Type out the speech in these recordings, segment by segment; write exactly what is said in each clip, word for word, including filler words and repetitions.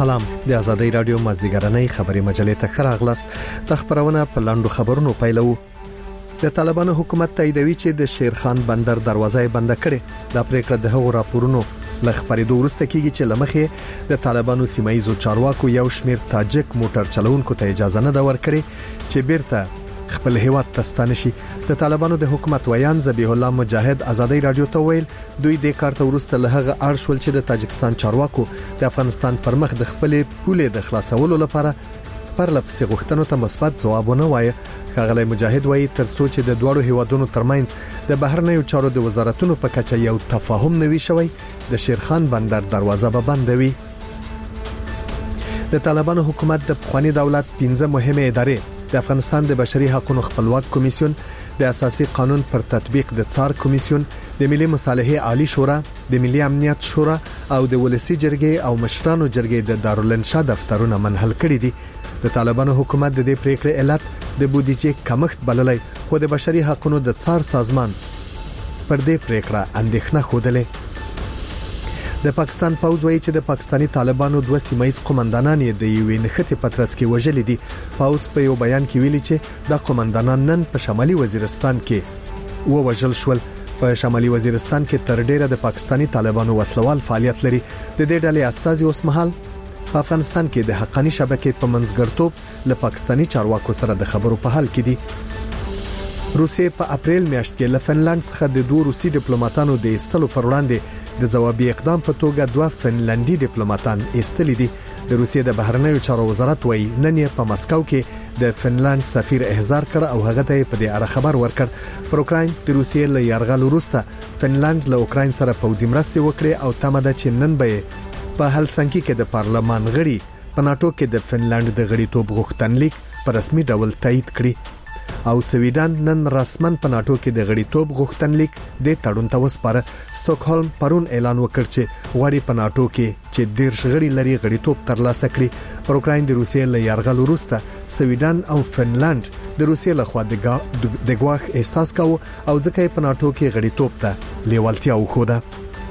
سلام، د آزادۍ رادیو مازیګرنۍ خبري مجلې ته خراغلاس. د خبرونه په لاندو خبرونو پیلو. د طالبانو حکومت تاییدوي چې د شیرخان بندر دروازه بند کړي. د پریکړه د هغو راپورونو لخ پریدو ورسته کیږي چې لمخې د طالبانو سیمایي چارواکو یو شمیر تاجک موټر چلوونکو ته اجازه نه دا ورکړي چې بیرته خپل هیواد ته ستانه شي. د طالبانو د حکومت ویان ذبیح الله مجاهد آزادۍ رادیو ته ویل دوی د کارت ورسته له هغه ارشول چې د تاجکستان چارواکو د افغانستان پر مخ د خپل پولې د خلاصولو لپاره پر لپسې غوښتنو ته مثبت ځواب ونه وایي. ښاغلی مجاهد وایي ترڅو چې د دوړو هیوادونو ترمنځ د بهرنیو چارو د وزارتونو په کچه یو تفاهم نوي شوی د شیرخان بندر دروازه به بندوي. د طالبانو حکومت د پخوانی دولت پنځه مهمه ادارې د افغانستان د بشري حقوقو خپلواک کمیسیون، د اساسي قانون پر تطبیق د څار کمیسیون، د ملي مصالحې عالی شورا، د ملي امنیت شورا او د ولسی جرګې او مشرانو جرګې د دارالانشا دفترونه منحل کړي دي. د طالبانو حکومت د دې پریکړې علت د بودیجې کمښت بللی، خو د بشري حقوقو د څار سازمان پر دې پریکړه اندېښنه خوده. د پاکستان پوځ وایي چې د پاکستانی طالبانو دوه سیمایي قومندانان د یوې نښتې پترڅ کې وژل دي. پوځ په یو بیان کې ویلي چې د قومندانان نن په شمالي وزیرستان کې و وژل شول. په شمالي وزیرستان کې تر ډیره د پاکستانی طالبانو وسلوال فعالیت لري. د دې ډلې استازي اوس مهال په افغانستان کې د حقانی شبکې په منځګړتوب له پاکستانی چارواکو سره د خبرو په حال کې دي. روسیې په اپریل میاشت کې له فنلند څخه د دوه روسي ډیپلوماټانو د ایستلو پر وړاندې د ځوابي اقدام په توګه دوه فنلندي ډیپلوماټان ایستلي دي. د روسیې د بهرنیو چارو وزارت وایي نن یې په مسکو کې د فنلند سفیر احضار کړ او هغه ته په دې اړه خبر ورکړ. پر اوکراین د روسیې له یرغل وروسته فنلند له اوکراین سره پوځي مرستې وکړي او تمه ده چې نن به په هلسنکی کې د پارلمان غړي په ناتو کې د فنلند د غړیتوب غوښتنلیک په رسمي ډول تایید کړي او سویډن نن رسمن په ناتو کې د غړیتوب غوښتنلیک د تړون ته وسپاره. سټاکهولم پرون اعلان وکړ چې غواړي په ناتو کې چې ډیر شغړي لري غړیتوب ترلاسه کړي. پر اوکراین د روسیې له یرغل وروسته سویډن او فنلند د روسیې له خوا د ګواښ احساس کاوه او ځکه په ناتو کې غړیتوب ته لیوالتیا وښوده.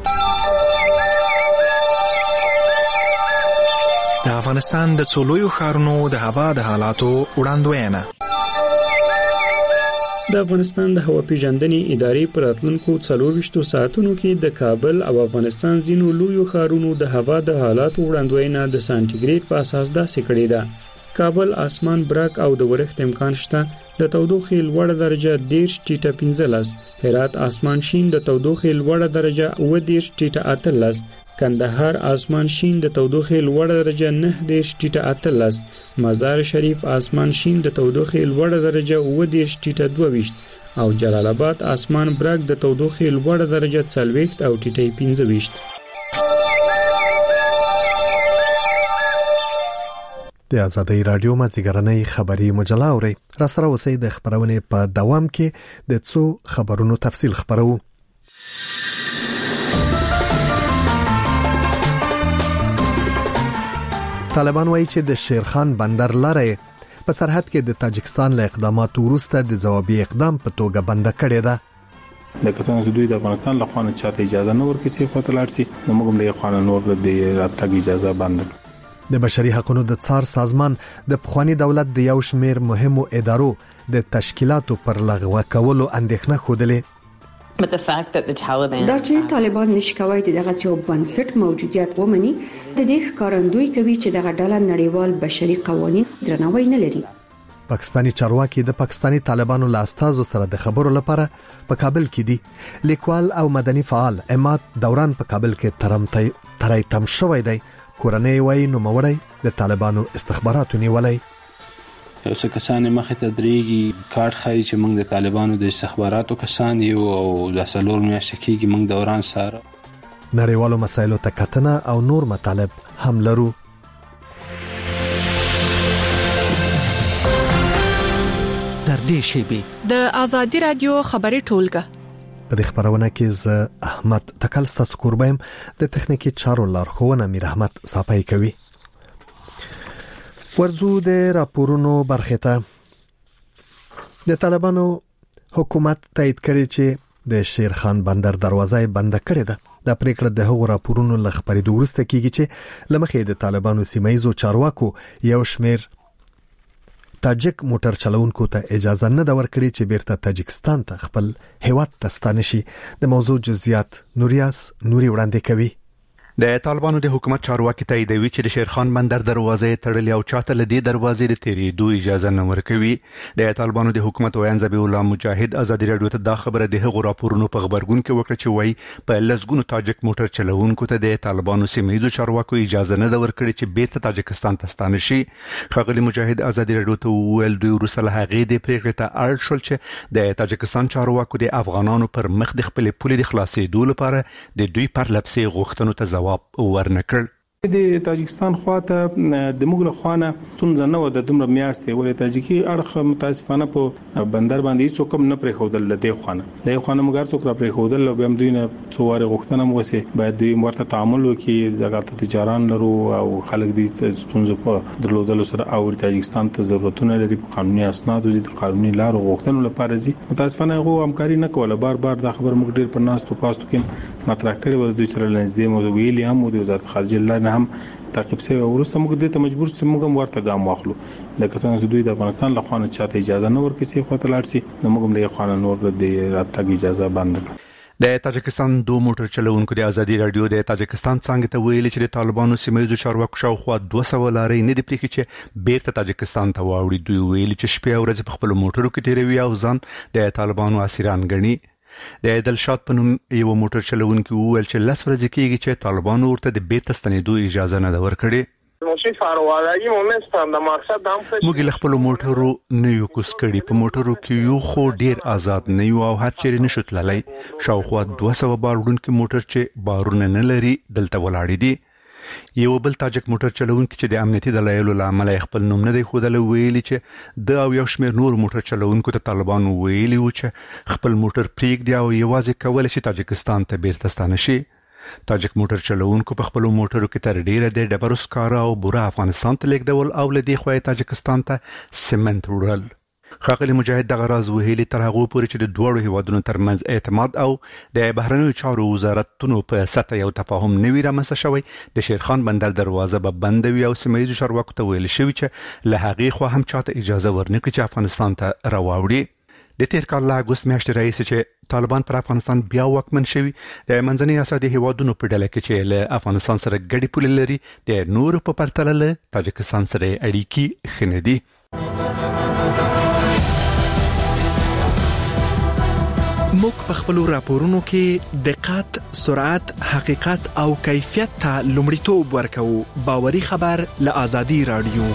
د افغانستان د څلورو ښارونو د هوا د حالاتو وړاندوینه. د افغانستان د هوا پیژندنې ادارې پر راتلونکو څلور ویشتو ساعتونو کې د کابل او افغانستان ځینو لویو ښارونو د هوا د حالاتو وړاندوینه د سانتیګریډ په اساس داسې کړې ده. کابل اسمان برق او د ورښت امکان شته، د تودوخې لوړه درجه دیرش ټیټه پنځلس، هرات اسمان شین د تودوخې لوړه درجه اوه دیرش ټیټه اتلس، کندهار اسمان شین د تودوخې لوړه درجه نه دیرش ټیټه اتلس، مزار شریف اسمان شین د تودوخې لوړه درجه اوه دیرش ټیټه دوه ویشت او جلال آباد اسمان برق د تودوخې لوړه درجه څلوېښت او ټیټه پنځه ویشت. د آزادۍ رادیو مازیګرنۍ خبري مجله اوري. را سره اوسئ د خبرونې په دوام کې د څو خبرونو تفصیل خبرو. طالبان وایي چې د شیرخان بندر لارې په سرحد کې د تاجکستان له اقداماتو وروسته د ځوابي اقدام په توګه بند کړې ده. د کسانو چې دوی د افغانستان له خوا نه چاته اجازه نه ورکړي چې خواته لاړ شي، نو موږ هم د قانون ور د راتګ اجازه بند. د بشري حقوقو د څار سازمان د پخوانی دولت د یو شمیر مهمو ادارو د تشکیلاتو پر لغوه کولو اندېښنه خوده. But the fact that the Taliban دا چې طالبان نشکوي د دغه یو بنسټ موجودیت ومني د دې ښکارندوی کوي چې دغه ډله نړیوال بشري قوانین درناوی نه لري. پاکستانی چارواکي د پاکستانی طالبانو له استازو سره د خبرو لپاره په کابل کې دي. لیکوال او مدني فعال اماد دوران په کابل کې ترمتای ترای تم شوی دی. کورنۍ وایي نو موړی د طالبانو استخباراتو نیولای. یو څه کسان مخه ته درېږي کارت خای چې موږ د طالبانو د استخباراتو کسان یو او د سلور میاشتې کېږي موږ دوران سره نړیوالو مسایلو ته کتنه او نور مطالب هم لرو. تر دې شیبې د آزادۍ رادیو خبري ټولګه په دې خبرونه کې ز احمد تکل ستاسو قربایم د تخنیکی چارو لارښوونه میر احمد صاحب کوي. ورزو د راپورونو برخه ته د طالبانو حکومت تایید کړي چې د شیرخان بندر دروازه بند کړې ده. دا پریکړه د هغو راپورونو له خبرېدو وروسته کیږي چې لمخې د طالبانو سیمایزو چارواکو یو شمیر تاجک موټر چلوونکو ته اجازه نه دا ورکړي چې بیرته تاجکستان ته خپل هیواد ته ستانه شي. د موضوع جزئیات نوریاس نوري وړاندې کوي. د طالبانو د حکومت چارواکي تاییدوي چې د شیرخان بندر دروازې تړلې او چاته لدی دروازې د تیریدو اجازه نه ورکوي. د طالبانو د حکومت ویان ذبیح الله مجاهد ازادي رادیو ته دا خبره د هغو راپورونو په خبرګون کې وکړه چې وایي په لسګونو تاجک موټر چلوونکو ته د طالبانو سیمایي چارواکو اجازه نه ورکړي چې بیرته تاجکستان ته ستانه شي. ښاغلي مجاهد ازادي رادیو ته وویل دوی وروسته له هغې د پریکړې ته اړ شول چې د تاجکستان چارواکو د افغانانو پر مخ د خپل پولې د خلاصېدو لپاره د دوی پر لپسې غوښتنو ته ځواب ورنکړ. د تاجکستان خواته د موږ له خوانه تونځ نه و د دومره میاشتې ولې تاجکی اړخ متاسفانه په بندر باندې څوک نه پرې خودل د دې خوانه د خوانه موږ څوک را پرې خودل او هم دوی نه څواره غوښتنه مو وسی باید دوی ورته تعامل وکړي ځکه تجاران لرو او خلک دې ستونزې په درلودل سره او تاجکستان ته ضرورتونه لري په قانوني اسناد او د قانوني لارو غوښتنو لپاره زی متاسفانه هغه همکاري نه کوله. بار بار دا خبر موږ ډیر پر ناستو پاستو کې مطرح کړي و دوی سره لنځدې مو ویلي هم د وزارت خارجه الله هم تعقیب سوی ورسته موږ دې ته مجبور سم موږ ورته ګام واخلو. د کسانو چې دوی د افغانستان له خوا نه چاته اجازه نه ورکړي خو ته لاړ سي نو موږ هم د خوا نه نور د راتګ اجازه بند کړو. د تاجکستان دوه موټر چلوونکو د ازادي رادیو د تاجکستان څنګه ته ویلي چې د طالبانو سیمایي چارواکو شاوخوا دوه سوه لارې نه دی پریکړي چې بیرته تاجکستان ته واوړي. دوی ویلي چې شپې او ورځې په خپل موټرو کې تیروي او ځان د طالبانو اسیران ګڼي. د دلشاد په نوم یو موټر چلوونکی وویل چې لس ورځې کېږي چې طالبانو ورته د بیرته ستنېدو اجازه نه ده ورکړې. موږ له خپل موټرو نه یو کوس کړي په موټرو کې یو خو ډیر آزاد نه یو او هر چیرې نشو تللی. شاوخوا دوه سوه باروړونکي موټر چې بارونه نه لري دلته ولاړې دي. یو بل تاجک موټر چلوونکی چې د امنیتي دلایلو له امله خپل نوم نه دی ښودلی ویلي چې د او یو شمېر نور موټر چلوونکو ته طالبانو ویلي وو چې خپل موټر پرېږدي او یوازې کولی شي تاجکستان ته بیرته ستانه شي. تاجک موټر چلوونکو په خپلو موټرو کې تر ډیره د ډبرو سکاره او بوره افغانستان ته لیږدول او له دې خوا تاجکستان ته سمنټ وړل. ښاغلي مجاهد دغه راز ویلي تر هغو پورې چې د دواړو هیوادونو ترمنځ اعتماد او د بهرنیو چارو وزارتونو په سطح یو تفاهم نه وي رامنځته شوی د شیرخان بندر دروازه به بنده وي او سیمه چارواکو ته ویل شوي چې له هغې خوا هم چاته اجازه ورنکړي چې افغانستان ته راواوړي. د تیر کال له اګوست میاشتې راهیسې چې طالبان پر افغانستان بیا واکمن شوي د منځنۍ اسیا د هیوادونو په ډله کې چې له افغانستان سره ګډې پولې لري د نورو په پرتله له تاجکستان سره اړیکې ښه نه دي. موږ په خپلو راپورونو کې دقت، سرعت، حقیقت او کیفیت ته لومړیتوب ورکوو. باوري خبر له آزادي رادیو.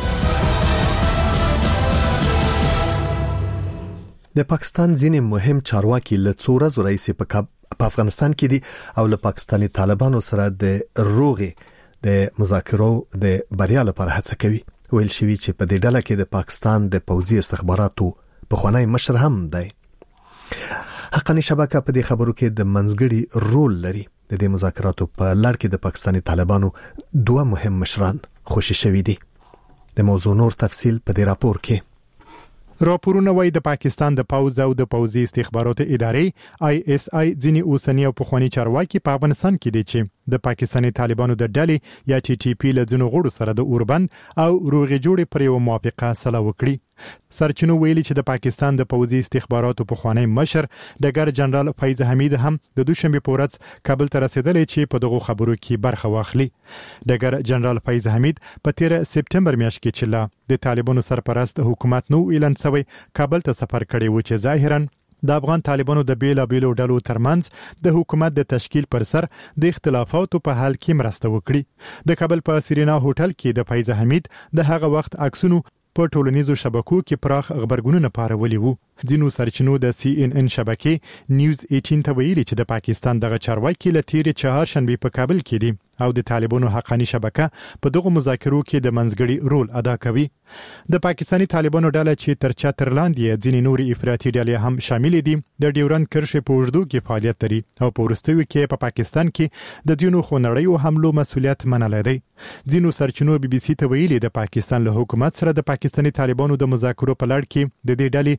د پاکستان ځینې مهم چارواکي له څو ورځو راهیسې په افغانستان کې دي او له پاکستاني طالبانو سره د روغې د مذاکرو د بریا لپاره هڅه کوي. ویل شوي چې په دې ډله کې د پاکستان د پوځي استخباراتو پخوانی مشر هم دی. حقانی شبکه په دې خبرو کې د منځګړي رول لري. د دې مذاکراتو په لړ کې د پاکستاني طالبانو دوه مهم مشران خوشي شوي دي. د موضوع نور تفصیل په دې راپور کې. راپورونه وايي د پاکستان د پوځ او د پوځي استخباراتو ادارې آی اس آی ځینې اوسنی او پخوانی چارواکي په افغانستان کې دي چې د پاکستاني طالبانو د ډلې یا ټي ټي پی له ځینو غړو سره د اوربند او روغې جوړې پر یو موافقه سره وکړي. سرچینو ویلي چې د پاکستان د پوځي استخباراتو پخوانی مشر ډګر جنرال فیض حمید هم د دوشنبه په ورځ کابل ته رسیدلی چې په دغه خبرو کې برخه واخلي. ډګر جنرال فیض حمید په تیر سپټمبر میاشت کې چې لا د طالبانو سرپرست حکومت نو اعلان شوی کابل ته سفر کړی و چې ظاهرا د افغان طالبانو د بیلا بیلو ډلو ترمنځ د حکومت د تشکیل پر سر د اختلافاتو په حل کې مرسته وکړي. د کابل په سرینا هوټل کې د فیض حمید د هغه وخت عکسونو په ټولنیزو شبکو کې پراخ خبرګونونه پارولي وو. ځینو سرچینو د سی ان ان شبکې نیوز اټین ته ویلي چې د پاکستان دغه چارواکي له تیرې چهارشنبې په کابل کې دي او د طالبانو حقانی شبکه په دغه مذاکرو کې د منځګړي رول ادا کوي. د پاکستاني طالبانو ډله چې تر چتر لاندې ځینې نوري افراطي ډلې هم شامل دي د ډیورند کرښې په اوږدو کې فعالیت لري او په وروستیو کې په پا پاکستان کې د ځینو خونړیو حملو مسؤلیت منلی دی. ځینو سرچینو بي بي سي ته ویلي د پاکستان له حکومت سره د پاکستاني طالبانو د مذاکرو په لړ کې د دې ډلې دوه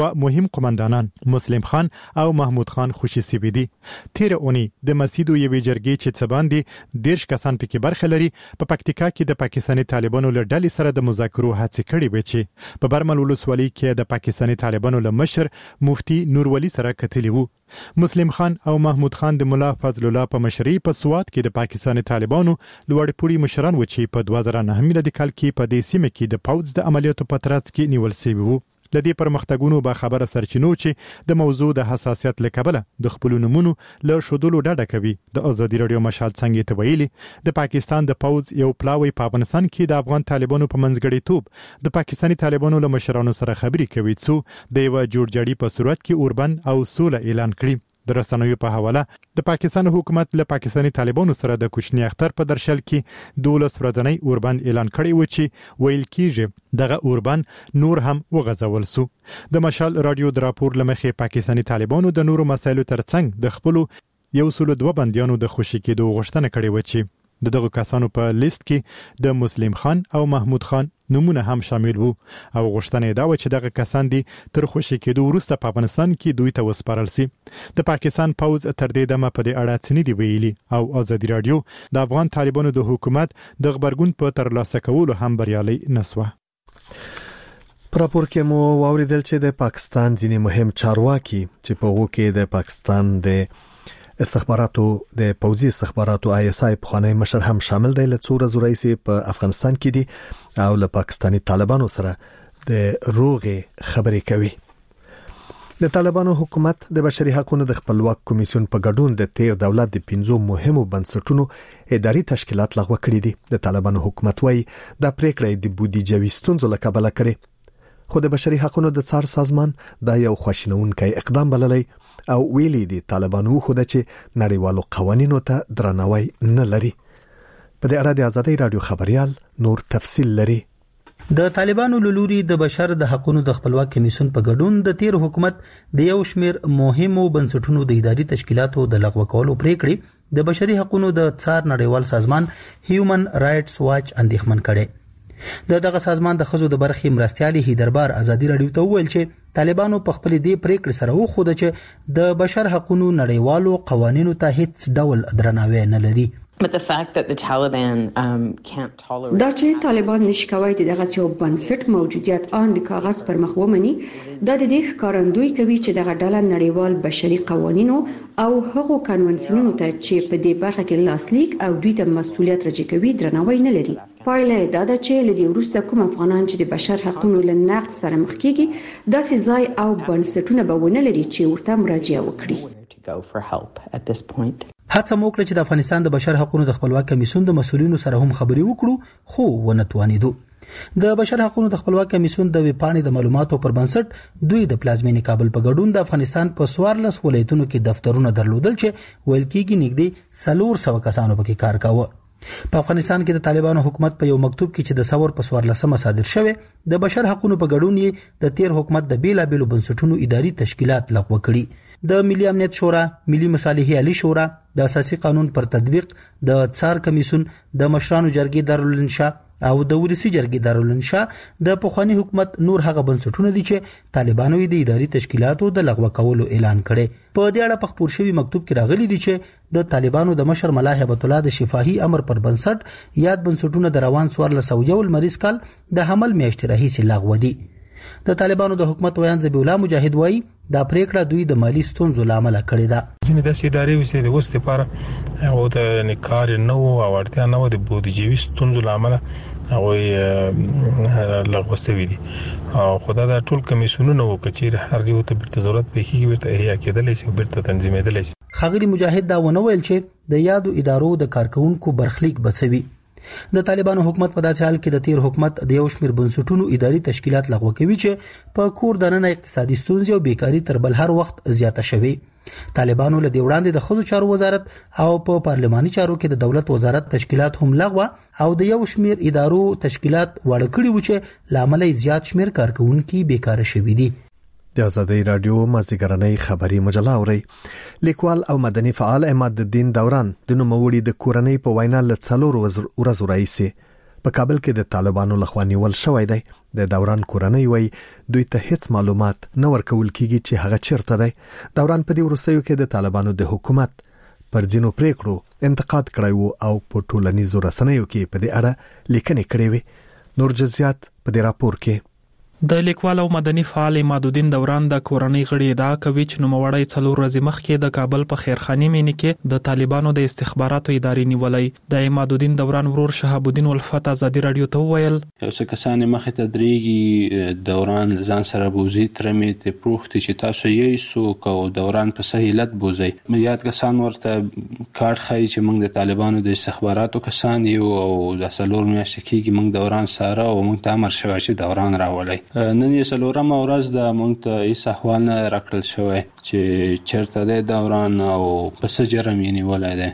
دوه مهم قومندانان مسلم خان او محمود خان خوشي سوي دي. تیر اونۍ د مسجدو یوې جرګې چې څباندې دیرش کسان پکې برخه لري په پکتیکا کې د پاکستاني طالبانو له ډلې سره د مذاکرو هڅې کړې وې چې په برمل ولسوالۍ کې د پاکستاني طالبانو له مشر مفتي نورولي سره کتلي وو. مسلم خان او محمود خان د مولا فضل الله په مشرۍ په سوات کې د پاکستاني طالبانو لوړ پوړي مشران و چې په دوه زره نهه میلادي کال کې په دې سیمه کې د پوځ د عملیاتو په ترڅ کې نیول شوی وو. لدې پرمختګونو به خبره سرچینو چې د موضوع د حساسیت لکبله د خپل نمونو له شودلو ډډه کوي. د ازادي رادیو مشال څنګه ته ویلي د پاکستان د پوځ یو پلاوی په افغانستان کې د افغان طالبانو په منځګړی توپ د پاکستاني طالبانو له مشرانو سره خبرې کوي څو د یو جوړجاړي په صورت کې اوربند او سوله اعلان کړي. د رسنیو په حواله د پاکستان حکومت له پاکستاني طالبانو سره د کوچنی اختر په درشل کې دولس ورځنی اوربند اعلان کړی و چې ویل کیږي دغه اوربند نور هم وغځول سو. د مشال رادیو د راپور لمخې پاکستاني طالبانو د نورو مسایلو ترڅنګ د خپل یو سل دوه بنديانو د خوشي کېدو غوښتنه کړې و چې د دغه کسانو په لیست کې د مسلم خان او محمود خان نمونه هم شامل وو او غوښتنه دا و چې دغه کسان دي تر خوشي کېدو وروسته په افغانستان کې دوی ته وسپارل شي. د پاکستان پوځ تر دې دمه په دې اړه څه نه دی ویلي او ازادي رادیو د افغان طالبانو د حکومت د خبرګون په ترلاسه کولو هم بریالي نسوه. پر راپور کې مو واوریدل چې د پاکستان ځینې مهم چارواکي چې په هغه کې د پاکستان د استخباراتو د پوځي استخباراتو آی اس آی په خانه مشر هم شامل دی. له څو ورځې راځي په افغانستان کې دي او له پاکستاني طالبانو سره د روغې خبرې کوي. د طالبانو حکومت د بشري حقوقو د خپلواک کمیسیون په ګډون د تیر دولت د پنځو مهمو بنسټونو اداري تشکیلات لغوه کړي دي. د طالبانو حکومت وايي د پریکړې د بودیجوي ستونزو له کبله کړي خو د بشري حقوقو د څار سازمان دا یو خواشینونکی اقدام بللی او ویلي دي طالبانو خو د چې نړیوالو قوانینو ته درناوی نه لري. په دې اړه د ازادي رادیو خبريال نور تفصیل لري. د طالبانو لوري د بشر د حقوقو د خپلواک کمیسیون په ګډون د تیر حکومت د یو شمیر مهمو بنسټونو د اداري تشکیلاتو د لغوه کولو پریکړې د بشري حقوقو د څار نړیوال سازمان هیومن رائټس واچ اندېښمن کړي. د دغه سازمان د خزو د برخې مرستيالي هیدربار ازادي رادیو ته ویل چې طالبانو په خپل دې پریکړې سره وخود چې د بشر حقوقو نړیوالو قوانینو ته هیڅ ډول درناوی نه لري. But the fact that the Taliban um, can't tolerate دا چې طالبان نشکوي دغه یو بنسټ موجودیت آن د کاغذ پر مخ ومني دا د دې ښکارندوی کوي چې دغه ډله نړیوال بشري قوانینو او هغو قانونونو ته چې په دې برخه کې لاسلیک او دوی ته مسؤلیت راځي کوي درناوی نه لري. پایله دا ده چې لدی وروسته کوم افغانان چې د بشر حقوقو له نقض سره مخ کیږي داسې ځای او بنسټونه به ونه لري چې ورته مراجعه وکړي. هڅه موکړه چې د افغانستان د بشر حقوقو د خپلواک کمیسیون د مسؤلینو سره هم خبرې وکړو خو ونه توانیدو. د بشر حقوقو د خپلواک کمیسیون د ویپاڼې د معلوماتو پر بنسټ دوی د پلازمینې کابل په ګډون د افغانستان په سوارلس ولایتونو کې دفترونه درلودل چې ویل کېږي نږدې څلور سوه کسانو پکې کار کاوه. په افغانستان کې د طالبانو حکومت په یو مکتوب کې چې د ثور په سوارلسمه صادر شوی د بشر حقوقو په ګډون یې د تیر حکومت د بیلابېلو بنسټونو اداري تشکیلات لغوه کړي. د ملي امنیت شورا، ملي مصالحې عالی شورا، د اساسي قانون پر تطبیق، د څار کمیسیون، د مشرانو جرګې دارالانشاء او د ولسی جرګې دارالانشاء د پخوانی حکومت نور هغه بنسټونه دي چې طالبانو د اداري تشکیلاتو د لغوه کولو اعلان کړي. په دې اړه په خبر شوی مکتوب کې راغلي دي چې د طالبانو د مشر ملا هیبت الله د شفاهي امر پر بنسټ یاد بنسټونه د روان څوارلس سوه یو لمریز کال د حمل میاشتې راهیسې لغوه دي. د طالبانو د حکومت ویان ذبیح الله مجاهد وایي دا پریکړه دوی د مالی ستونزو لامل کړې ده. ځینې د ادارې وسې د وسته لپاره او د نکار نو او ورته نو د بودیجوي ستونزو لامل هغه لغوه شوی دي او خدای دا ټول کمیسیونونه وکړي هر یو ته بیرته ضرورت پېږي بیرته احیا کېدلی شي بیرته تنظیمېدلی شي. خغری مجاهد دا ونه ویل چې د یادو ادارو د کارکونکو برخلیک بچوي. د طالبانو حکومت په داسې حال کې د تیر حکومت د یو شمیر بنسټونو اداري تشکیلات لغوه کوي چې په کور دننه اقتصادي ستونزې او بیکاری تر بل هر وخت زیاته شوي. طالبانو له دې وړاندې د ښځو چارو وزارت او په پارلماني چارو کې د دولت وزارت تشکیلات هم لغوه او د یو شمیر ادارو تشکیلات وړ کړي و چې لامل زیات شمیر کارکونکو بیکاره شوي دي. د ازادي رادیو مازیګرنۍ خبري مجله اوري. لیکوال او مدني فعال عماد الدین دوران د نوموړي د کورنۍ په وینا له څلور ورځو راځي په کابل کې د طالبانو لخوا نیول شوی دی. د دوران کورنۍ وای دوی ته هیڅ معلومات نه ورکول کیږي چې هغه چیرته دی. دوران په دې وروستیو کې د طالبانو د حکومت پر ځینو پریکړو انتقاد کړی وو او په ټولنیزو رسنیو کې په دې اړه لیکنې کړې وې. نور جزئیات په دې راپور کې. د لیکوال او مدني فعال عمادالدین دوران د کورنۍ غړي ادعا کوي چې نوموړی څلور ورځې مخکې د کابل په خیرخاني مینې کې د طالبانو د استخباراتو ادارې نیولې. د عمادالدین دوران ورور شهاب الدین الفت ازادي رادیو ته وویل یو څه کسان مخې ته درېږي دوران ځان سره بوزي ترمې ته پروختي چې تاسو یې سو کو دوران په سهیلت بوزي. یاد کسان ورته کارت خای چې موږ د طالبانو د استخباراتو کسان یو او د سلور میاشتې کې موږ دوران سره او موږ ته امر شوی چې دوران راولي. نن یې څلورمه ورځ د موږ ته هیڅ احوال نه راکړل شوی چې چېرته دی دوران او په څه جرم یې نیولی دی.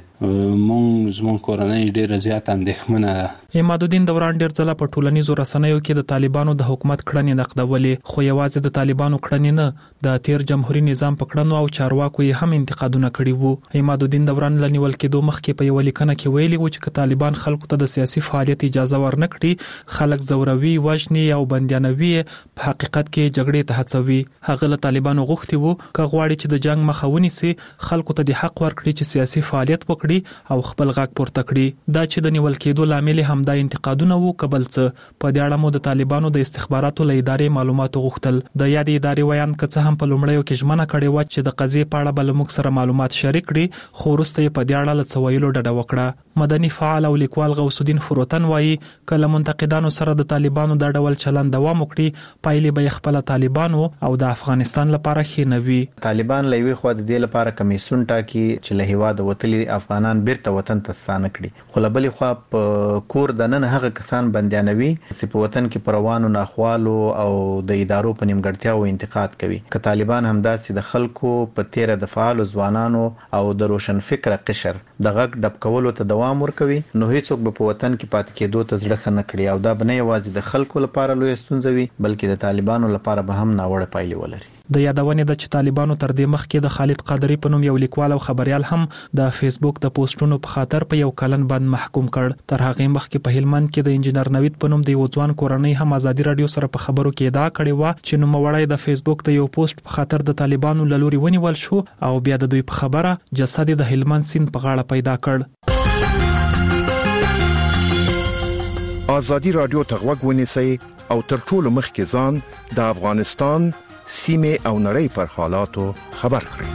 موږ زموږ کورنۍ ډېره زیاته اندېښمنه ده. عمادالدین دوران ډېر ځله په ټولنیزو رسنیو کې د طالبانو د حکومت کړنې نقدولې، خو یوازې د طالبانو کړنې نه، د تیر جمهوریت نظام په کړنو او چارواکو یې هم انتقادونه کړي وو. عمادالدین دوران له نیول کېدو مخکې په یو لیکنه کې ویلي و چې طالبان خلکو ته د سیاسي فعالیت اجازه ورنکړي، خلک زوروي، وژني او بندیانوي، په حقیقت کې جګړې ته هڅوي. هغه له طالبانو غوښتي وو که غواړي چې د جنگ مخه ونیسي، خلکو ته د حق ورکړي چې سیاسي فعالیت وکړي او خپل غږ پورته کړي. دا چې د نیول کېدو لامل هم د انتقادونه وو قبل څه. په دې اړه مو د طالبانو د استخباراتو له ادارې معلومات غوښتل. د یادې ادارې ویان که څه هم په لومړیو کې ژمنه کړې و چې د قضیې په اړه به له موږ سره معلومات شریک کړي، خو وروسته یې په دې اړه له څه ویلو ډډه وکړه. مدني فعال او لیکوال غوث الدین فروتن وایي که له منتقدانو سره د طالبانو د ډول چلند دوام وکړي، پایلې به خپل طالبانو او د افغانستان لپاره ښې نه وي. طالبان له یوې خوا د دې لپاره کمیسون ټاکي چې له هیواده وتلي افغانان بیرته وطن ته ستانه کړي، خو له بلې خوا په کور دننه هغه کسان بندیانوي چې په وطن کې پر روانو ناخوالو او د ادارو په نیمګړتیاوو انتقاد کوي. که طالبان همداسې د خلکو په تیره د فعالو ځوانانو او د روشن فکره قشر د غږ ډب کولو ته دوام ورکوي، نو هیڅوک به په وطن کې پاتې کېدو ته زړه ښه نه کړي، او دا به نه یوازې د خلکو لپاره لویه ستونزه وي بلکې د طالبانو لپاره به هم ناوړه پایلې ولري. د یادونې د چې طالبانو تر دې مخکې د خالد قادری په نوم یو لیکوال او خبريال هم د فیسبوک د پوسټونو په خاطر په یو کلن باندې محکوم کړ. تر هغه مخکې په هلمند کې د انجنیر نوید په نوم د یو ځوان کورنۍ هم ازادي رادیو سره په خبرو کې ادعا کړې و چې نوموړی د فیسبوک د یو پوسټ په خاطر د طالبانو له لوري ونیول شو او بیا د دوی په خبره جسد د هلمند سیند په غاړه پیدا کړ. ازادي رادیو ته غوږ ونیسئ او تر ټولو مخکې ځان د افغانستان سیمه او نړۍ پر حالاتو خبر کړئ.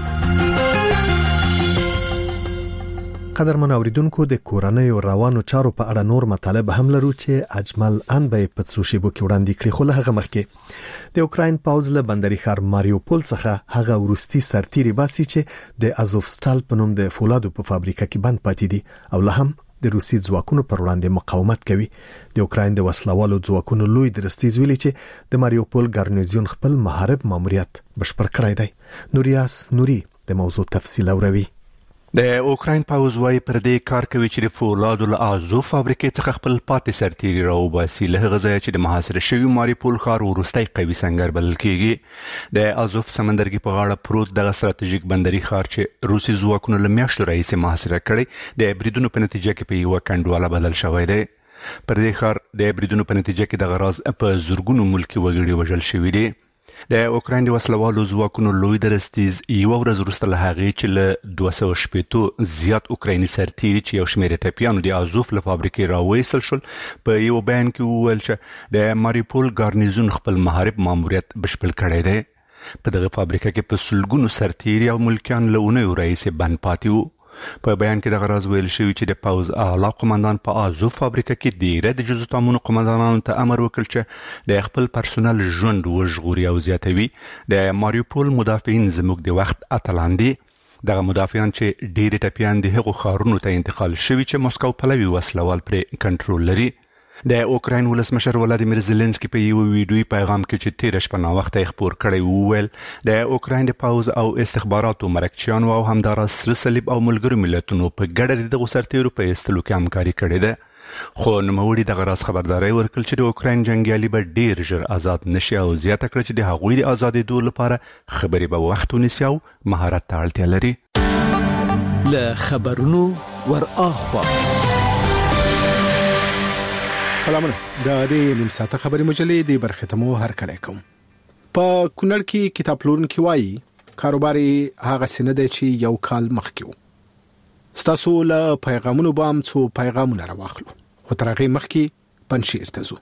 قدرمن اوریدونکو، د کورنۍ او روانو چارو په اړه نور مطالب هم لرو چې اجمل ان به په څو شیبو کې وړاندې کړي. خو له هغه مخکې د اوکراین پاوز له بندري ښار ماریوپول څخه هغه ورستي سرتیري باسي چې د ازوفستال په نوم د فولادو په فابریکه کې بند پاتې دي او له هم د روسي ځواکونو پر وړاندې مقاومت کوي. د اوکراین د وسلوالو ځواکونو لوی درستیز ویلي چې د ماریوپول ګارنیزیون خپل محارب ماموریت بشپړ کړی دی. نوریاس نوري د موضوع تفصیل اوروي. د اوکراین پاوز وايي پر دې کار کوي چې د فولادو له ازوف فابریکې څخه خپل پاتې سرتیري راوباسي، له هغه ځایه چې د محاصره شوي ماریوپول ښار وروستی قوي سنگر بلل کېږي. د ازوف سمندرګي په غاړه پروت دغه ستراتیژیک بندري ښار چې روسي ځواکونو له میاشتو راهیسې محاصره کړی، د بریدونو په نتیجه کې په یوه کنډواله بدل شوی دی. پر دې ښار د بریدونو په نتیجه کې د غراز په زرګونو ملکي وګړي وژل شوي دي. د اوکراین د وسلوالو ځواکونو لوی درستیز یو ورځ وروسته له هغې چې له دوه سوه شپېتو زیات اوکرایني سرتیري چې یو شمېر ټپیانو د ازوف له فابریکې راوایستل شول، په یو بیان کې وویل چې د ماریوپول ګارنیزون خپل محارب ماموریت بشپړ کړی دی. په دغه فابریکه کې په سلګونو سرتیري او ملکیان له اونیو راهیسې بند پاتې وو. په بیان کې دغه راز ویل شوی چې د پاوز اعلی قومندان په ازوف فابریکه کې ډیره د جزو تامونو قومندانانو ته امر وکړ چې د خپل پرسونل ژوند وژغوري او زیاتوي. د ماریوپول مدافعین زموږ د وخت اتلان دي. دغه مدافعان چې ډیره ټپیان د هغو ښارونو ته انتقال شوي چې مسکو پلوي وسلوال پرې کنټرول لري. د اوکراین ولسمشر ولادیمیر زيلنسکي په یو ویډیوي پیغام کې چې تیر شپه نا وخت خبر کړی وویل د اوکراین د پاوز او استخباراتو مرکچیان او همدارس سره صلیب او ملګرو ملتونو په ګډه د غسرتیرو په استلو کې همکاري کړې ده. خو نوموړي دغه راز خبرداري ورکړل چې د اوکراین جنگیالي به ډیر ژر آزاد نشي او زیاته کړ چې د هغوی د ازادۍ دور لپاره خبرې به وخت ونیسي او مهارت ته اړتیا لري. له خبرونو ور اخوا سلامونه د دې نیم ساعته خبري مجلې د برختمو هر کله کوم په کونړ کې کتاب پلورونکي وایي کاروباري هغه سند چې یو کال مخکې ستاسو له پیغامونو بام څو پیغامونه راوخلو خو ترغه مخکې پنځیر ته زو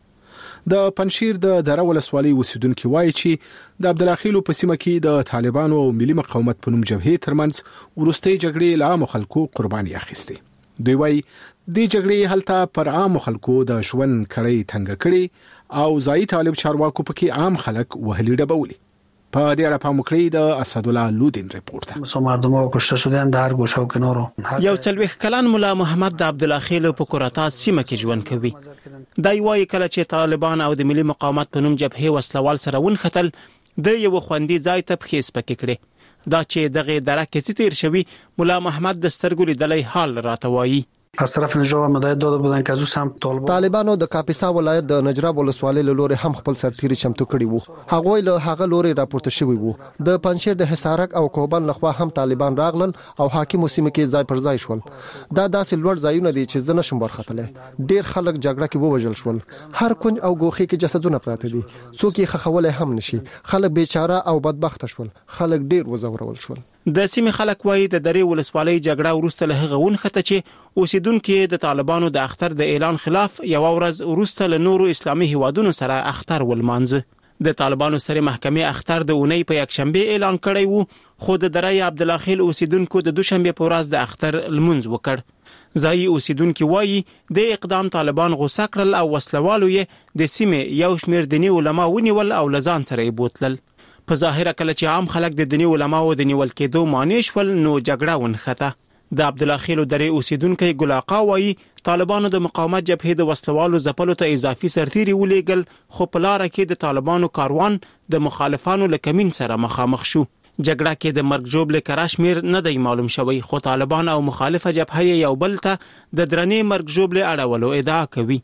د پنځیر د دره ولسوالۍ اوسیدونکو وایي چې د عبدالخیل په سیمه کې د طالبانو او ملي مقاومت په نوم جبهې ترمنځ ورستۍ جګړې له عام خلکو قرباني اخیستي دوی وایي د جګړې هلته پر عام خلکو د ژوند کړي تنګ کړي او ځای طالب چارواکو پکې عام خلک وهلي ډبولي په دې اړه په مکړې د اسد الله لودین ریپورت ده مردمو کشته شدن در گوشه و کنارو یو څلويخ کلن مولا محمد د عبدالخیل په کورتا سیمه کې ژوند کوي دای وایي کله چې طالبان او د ملي مقاومت په نوم جبهه وسلوال سره ونختل د یو خوندي ځای ته پخېس پکې کړي دا چې دغه درکه چې تیر شوی مولا محمد د سترګو لیدلې حال راته وایي از طرف نجراب مداید داده بودن که از اوس هم طالبان طالبانو د کاپیسا ولایت د نجراب ولسوالۍ له لوري هم خپل سرتیري چمتو کړي وو هغه له هغه لوري راپورته شوی وو د پنځیر د حصارک او کوبان لخوا هم طالبان راغلل او حاکم سیمه کې ځای پر ځای شول دا داسې لوړ ځایونه دي چې زنه شم برختله ډیر خلک جګړه کې ووجل شول هر کونج او ګوخي کې جسدونه پراته دي څوک یې خخول هم نشي خلک بیچاره او بدبخت شول خلک ډیر وزورول شول د سیمې خلک وایي د درې ولسوالۍ جګړه وروسته له هغه ونخته چې اوسیدونکو د طالبانو د اختر د اعلان خلاف یو ورځ وروسته له نورو اسلامي هیوادونو سره اختر ولمانځه د طالبانو سره محکمې اختر د اونۍ په یک شنبه اعلان کړی وو خو د درې عبدالخیل اوسیدونکو د دوشنبه په ورځ د اختر لمونځ وکړ ځای اوسیدونکو وایي د اقدام طالبان غوسه کړل او وسلوالو یې د سیمې یو شمېر دیني علما ونیول او لزان سره یې بوتلل په ظاهره کله چې عام خلک د دیني علماو د نیول کېدو معنی شول نو جګړه ونخته د عبدالخیل درې اوسیدونکو ګلاقا وایي طالبانو د مقاومت جبهې د وسلوالو ځپلو ته اضافي سرتیري ولېږل خو په لار کې د طالبانو کاروان د مخالفانو له کمین سره مخامخ شو جګړه کې د مرګ جوړ کراشمیر نه دی معلوم شوی خو طالبان او مخالفه جبهه یو بل ته د درنې مرګ جوړ اړولو ادعا کوي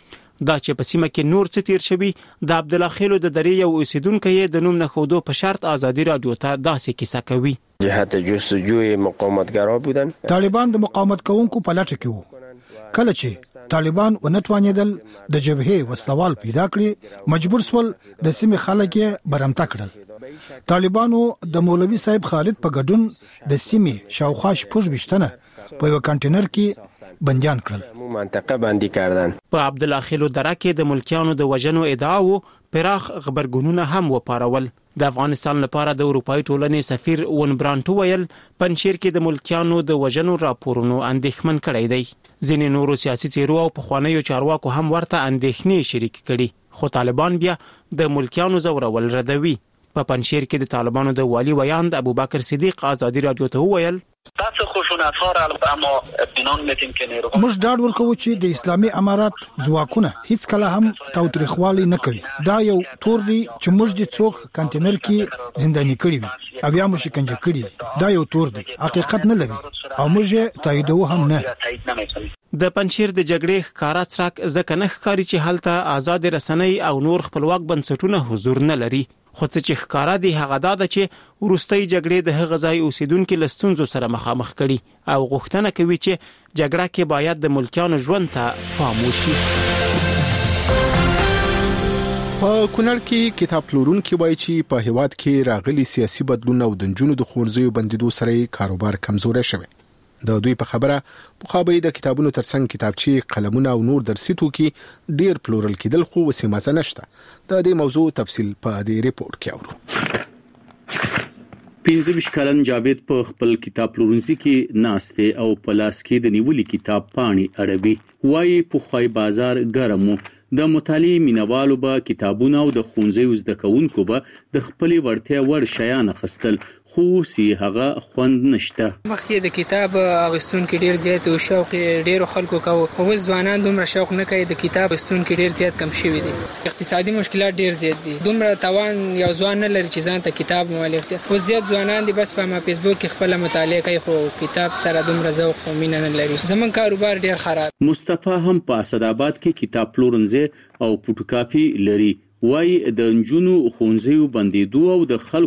دا چې په سیمه کې نور څه تیر شوی د عبدالخیل د درې یو اوسیدونکو یې د نوم نه خودو په شرط ازادي رادیو ته داسې کیسه کوي جهت جستجوی مقاومتګرا بودن طالبان د مقاومت کوونکو په لټه کې وو کله چې طالبان ونتوانیدل د جبهه وسلوال پیدا کړي مجبور سول د سیمې خلک برمته کړل طالبانو د مولوی صاحب خالد په ګډون د سیمې شاوخوا شپږ بشتنه په یو کانټینر کې بندیان کړل منطقه بندي کردن په عبدالخیل دره کې د ملکیانو د وژنو ادعا وو پراخ خبرګونونه هم وپارول د افغانستان لپاره د اروپאי ټولنې سفیر ون برانټ ویل پنځیر کې د ملکیانو د وژنو راپورونو اندېښمن کړی دی ځینې نورو سیاسي څیرو او پخوانیو چارواکو هم ورته اندېښنې شریک کړي خو طالبان بیا د ملکیانو زورول ردوي په پنځیر کې د طالبانو د والی ویاند ابوبکر صدیق ازادي رادیو ته ویل تاسو خشونت ها را اما اطمینان میدیم که نیروها موږ ډاډ ورکوو چې د اسلامي امارات ځواکونه هیڅ کله هم تاوتریخوالي نه کوي دا یو تور دی چې موږ د څوک کانټینر کې زنداني کړی وي او یا موږ شکنجه کړی دا یو تور دی حقیقت نه لري او موږ تاییدو هم نه د پنځیر د جګړې ښکارا څرک ځکه نه ښکاري چې هلته آزاد رسنۍ او نور خپلواک بنسټونه حضور نه لري خو څه چې ښکارا دی هغه دا ده چې وروستۍ جګړې د هغه ځای اوسیدونکو له ستونزو سره مخامخ کړي او غوښتنه کوي چې جګړه کې باید د ملکیانو ژوند ته پام وشي په کونړ کې کتاب پلورونکي وایي چې په هیواد کې راغلي سیاسي بدلون او د جنونو د خورځيو بندیدو سره کاروبار کمزوري شوی د دوی په خبره مخابې د کتابونو ترڅنګ کتابچې قلمونه او نور درسي توکي ډیر پلورل کېدل خو وسیمه نشته د دې موضوع تفصیل په دې ریپورت کې اورو پنځه ویشت کلن جاوید په خپل کتاب پلورنځي کې ناشته او پلاس کې د نیولې کتاب پاڼي اړوي وایي په خوای بازار ګرمو د مطالعې مینوالو به کتابونه او د ښوونځي زده کوونکو به د خپلې وړتیا وړ شیان اخیستل خو سي هغه خوند نشته مخکې د کتاب اغستونکو ډیر زیات او شوق ډیر خلکو کو او ځوانان دومره شوق نه کوي د کتاب اغستونکو ډیر زیات کم شوی دي اقتصادي مشکلات ډیر زیات دي دومره توان یو ځوان نه لري چې ځان ته کتاب مؤلف دي او زیات ځوانان دي بس په ما فیسبوک کې خپل مطالعه کوي خو کتاب سره دومره ذوق او مینه نه لري زمون کاروبار ډیر خراب مصطفی هم په اسداباد کې کتاب پلورنځي او فوټوکاپي لري وای د انجونو خونځیو بندیدو او د خلکو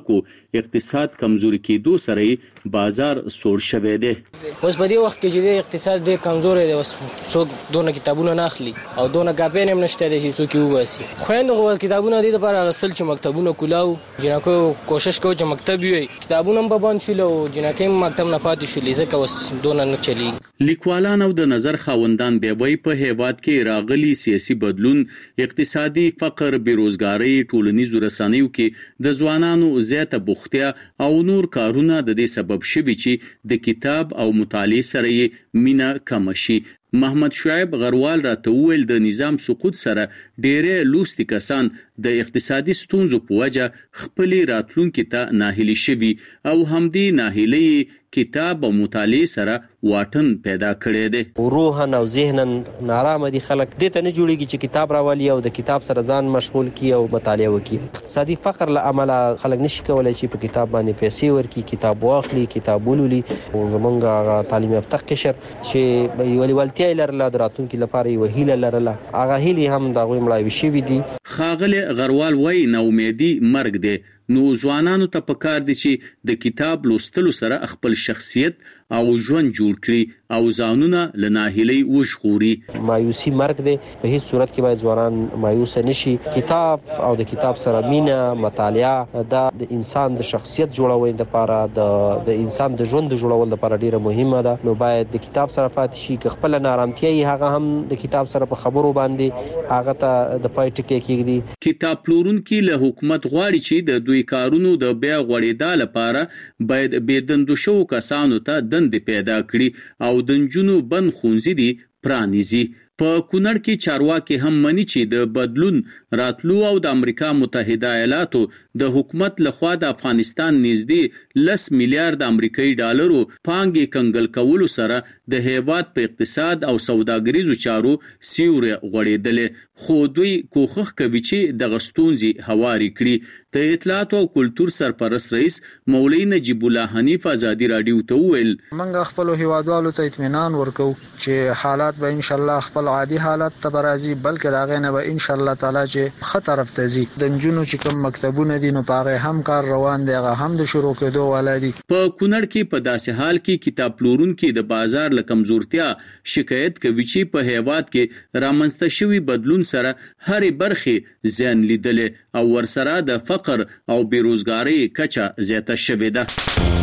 اقتصاد کمزوري کېدو سره بازار سوړ شوی دی. اوس په دې وخت کې چې د اقتصاد ډېر کمزوري دی، اوس څوک دونه کتابونه نه اخلي او دونه کاپي هم نشته دی چې څوک یې وباسي. خویندو کتابونه دې لپاره اغوستل چې مکتبونه کولاو، جنکو کوشش کوو چې مکتب وي، کتابونه هم به بند شول او جنکې هم مکتب نه پاتې شولې، ځکه اوس دونه نه چلیږي. لیکوالان او د نظر خاوندان بیا وایي په هیواد کې راغلي سیاسي بدلون، اقتصادي فقر، بیروزګاري، ټولنیزو رسنیو کې د ځوانانو زیاته بوختیا او نور کارونه د دې سبب شوي چې د کتاب او مطالعې سره یې مینه کم شي. محمد شعیب غروال راته وویل د نظام سقوط سره ډېرې لوستي کسان د اقتصادي ستونزو په وجه خپلې راتلونکي ته ناهیلي شوي او همدې ناهیلۍ کتاب او مطالعې سره واټن پیدا کړی دی. روحن او ذهنن نارامه دي خلک دې ته نه جوړیږي چې کتاب راولي او د کتاب سره ځان مشغول کی او مطالعه وکړي. اقتصادي فقر له امله خلک نشي کولای چې په کتاب باندې پیسې ورکړي، کتاب واخلي، کتاب ولولي. زمونږ تعلیم یافته قشر چې یو لیوالتیا لرله د راتلونکي لپاره یو هیله لرله، هغه هیلې هم د هغوی مړاوې شوي دي. ښاغلی غروال وایي ناامیدي مرګ دی، نو ځوانانو ته پکار دي چې د کتاب لوستلو سره خپل شخصیت او ژوند جوړ کړي او ځانونه له ناهیلۍ وژغوري. مایوسي مرګ دی، په هیڅ صورت کې باید ځوانان مایوس نشي. کتاب او د کتاب سره مینه، مطالعه دا د انسان د شخصیت جوړولو لپاره، د د انسان د ژوند جوړولو لپاره ډیره مهمه ده. نو باید د کتاب سره پاتې شي، که خپل نارامتیا یې هغه هم د کتاب سره په خبرو باندې هغه ته د پای ټکی کېږدي. کتاب پلورونکي له حکومت غواړي چې د دوی کارونو د بیا غوړېدا لپاره باید بېدندو شوو کسانو ته دندې پیدا کړي او د نجونو بند ښوونځي دي پرانیزي. په کونړ کې چارواکي هم مني چې د بدلون راتلو او د امریکا متحده ایالاتو د حکومت لخوا د افغانستان نږدې لس میلیارډ امریکایي ډالرو پانګې کنګل کولو سره د هیواد په اقتصاد او سوداګریزو چارو سیوري غوړېدلې، خو دوی کوښښ کوي چې دغه ستونزې هوارې کړي. د اطلاعات او کلتور سرپرست رئیس مولوي نجیب الله حنیف ازادي راډیو ته وویل موږ خپل هیوادوالو ته اطمینان ورکو چې حالات به ان شاء الله خپل عادي حالت ته برازي، بلکې دا غینه به ان شاء الله تعالی چې خطر طرف ته ځي. د نجونو چې کوم مکتبونه دي نو پاره هم کار روان دی، هغه هم د شروع کېدو ولادي. په کونړ کې په داسې حال کې کتاب پلورونکي د بازار له کمزورتیا شکایت کوي چې په هیواد کې رامنځته شوی بدلون سره هرې برخې زیان لیدلې او ورسره د فقر او بیروزګارۍ کچه زیاته شوې ده.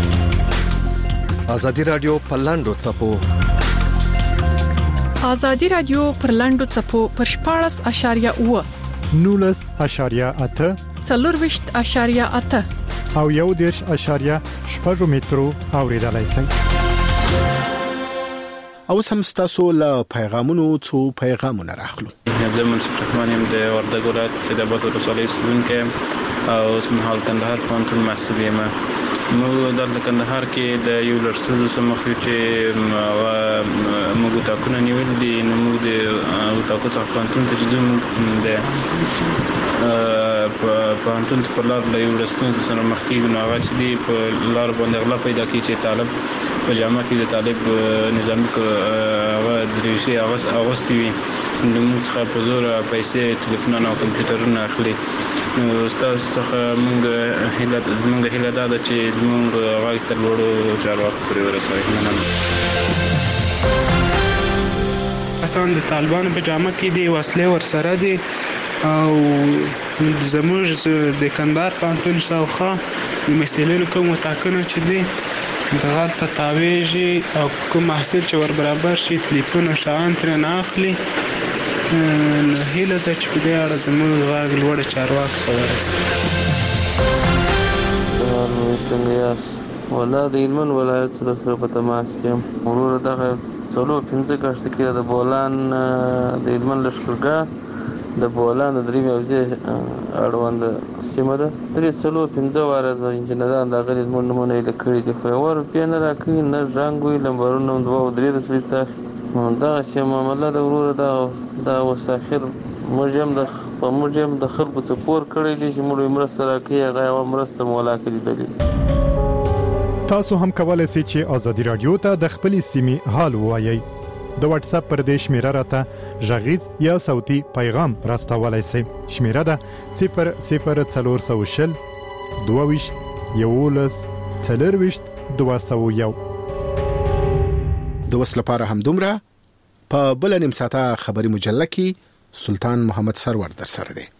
ازادي رادیو په لاندو چپو ازادي رادیو پر لاندو چپو پر شپاړس اشاریه اوه نولس اشاریه اته څلورویشت اشاریه اته او یو دیرش اشاریه شپږ مترو اوریدلای شئ. او سم ستاسو له پیغامونو څو پیغامونه راخلو. زه منصف رحمان یم د وردګ ولایت سیدآباد ولسوالۍ اوسیدونکی او اوسمهال کندهار پوهنتون محصل یم. موږ دلته کندهار کې د یو لړ ستونزو سره مخ یو چې موږ ټاکنه نیول دي. نو موږ د ټاکو څخه پوهنتون ته چې ځو د پوهنتون ته پر لار له یو لړ ستونزو سره مخ کېږو، نو هغه چې دي په لار باندې غلا پیدا کوي چې طالب په جامه کې د طالب نظامي هغه دریشي اغوستې وي، نو موږ څخه په زور پیسې، ټلیفونونه او کمپیوټرونه اخلي. نو ستاسو څخه موږ هیله زموږ هیله دا ده چې زموږ غږ تر لوړو چارواکو پورې ورسوي. مننه. اصلا د طالبانو په جامه کې دي، وسلې ورسره دي او زموږ د کندهار پوهنتون شاوخوا د محصلینو کوم ټاکنه چې دي دغلته تاویږي او کوم محصل چې ور برابر شي تلیفون او شیان ترې نه اخلي. نو هیله ده چې په دې اړه زموږ غږ لوړو چارواکو ته ورسوي. څنګه یاست؟ والله د هلمند ولایت سره سره په تماس کې یم. وروره دغه څلور پنځه کاشته کې د بولان د هلمند لښکرګاه د بولان د درې موضوع اړوند سیمه ده. درې څلور پنځه واره د انجنیران دغه زموږ نمونه یې کړي دي، خو یو روپۍ نه راکوي، نه رنګ وي، لمبرونه دوه او درې د سوي څاخي دغه شی معامله د وروره دا دا اوس اخر موږ هم د په موږ هم د خلکو څخه پور کړی دي چې موږ مرسته راکوي، هغه یوه مرسته مو ولا کړې دي. تاسو هم کولای شئ چې ازادي رادیو ته د خپلې سیمې حال ووایئ. د واتس اپ پر دې شمیره راته غږیز یا صوتي پیغام راستولای شئ. شمیره ده صفر صفر څلور سوه شل دوه ویشت یولس څلرويشت دوه سوه یو. د وس لپاره هم دومره. په بل نیم ساعته خبري مجله کې سلطان محمد سرور در سره دی.